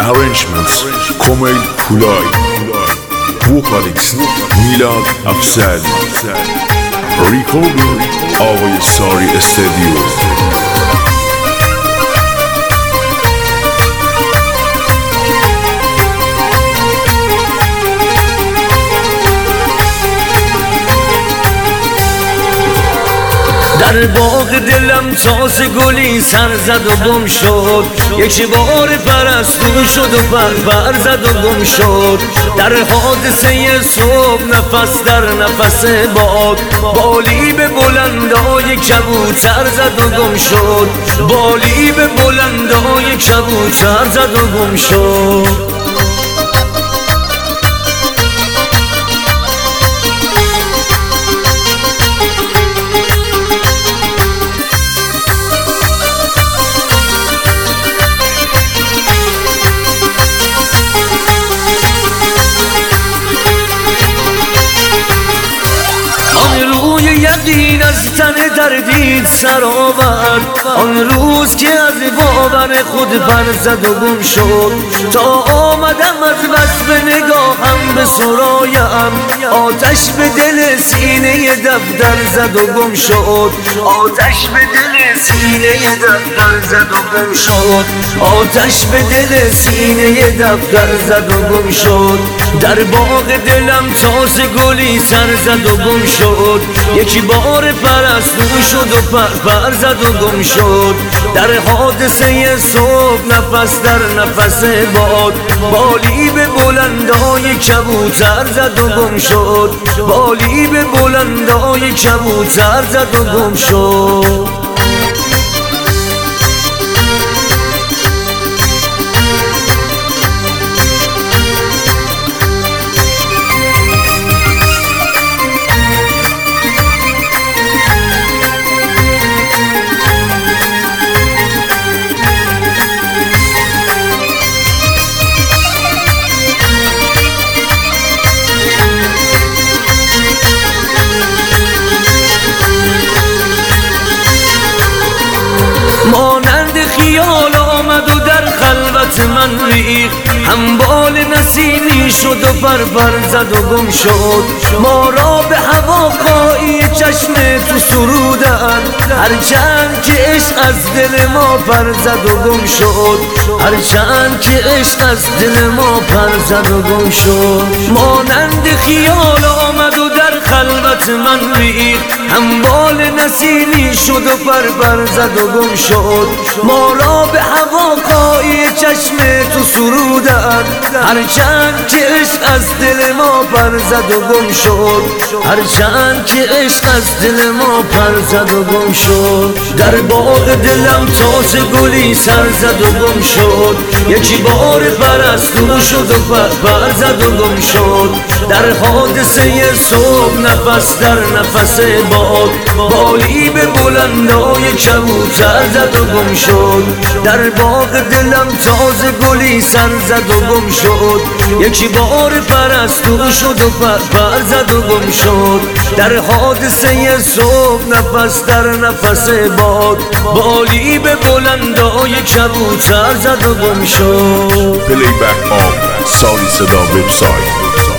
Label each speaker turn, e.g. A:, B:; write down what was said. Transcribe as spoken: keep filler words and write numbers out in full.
A: Arrangements Komel Pulay. Vocalist Milad Afzali. Recording Ağay Sari Studio.
B: در باغ دلم تازه گلی سر زد و گم شد، یک بار پرستو شد و پر پر زد و گم شد. در حادثه صبح نفس در نفس باد، بالی به بلندای کبوتر زد و گم شد، بالی به بلندای کبوتر زد و گم شد. یقین از تن دردید سر آورد، آن روز که از باور خود پر زد و گم شد. تا آمدم از وصف نگاهم به سرایم، آتش به دل سینه دفتر زد و گم شد، آتش به دل سینه دفتر زد و گم شد، آتش به دل سینه دفتر زد و گم شد. در باغ دلم تازه گلی سر زد و گم شد، یکی بار پرستو شد و پر پر زد و گم شد. در حادثه صبح نفس در نفس باد، بالی به بلندای کبوتر زد و گم شد، بالی به بلندای کبوتر زد و گم شد. مانند خیال آمد و در خلوت من ریخت، همبال نسیمی شد و پر پر زد و گم شد. ما را به هوا خواهی چشم تو سرودن، هرچند که عشق از دل ما پر زد و گم شد، هرچند که عشق از دل ما پر زد و گم شد. مانند خیال آمد و در خلوت من ریخت، همبال نسیمی شد و پر پر زد و گم شد. ما را به هوا خواهی چشم تو سرودن، هرچند که عشق از دل ما پر زد و گم شد، هرچند که عشق از دل ما پر زد و گم شد. در باغ دلم تازه گلی سر زد و گم شد، یکی بار پرستو شد و پر پر زد و گم شد. در حادثه صبح نفس در نفس باد، بالی به بلندای کبوتر زد و گم شد. در باغ دلم تازه گلی سر زد و گم شد، یکی بار پرستو شد و پر پر زد و گم شد. در حادثه صبح نفس در نفس باد، بالی به بلندای کبوتر زد و گم شد.
A: Playback on Sari Sada website.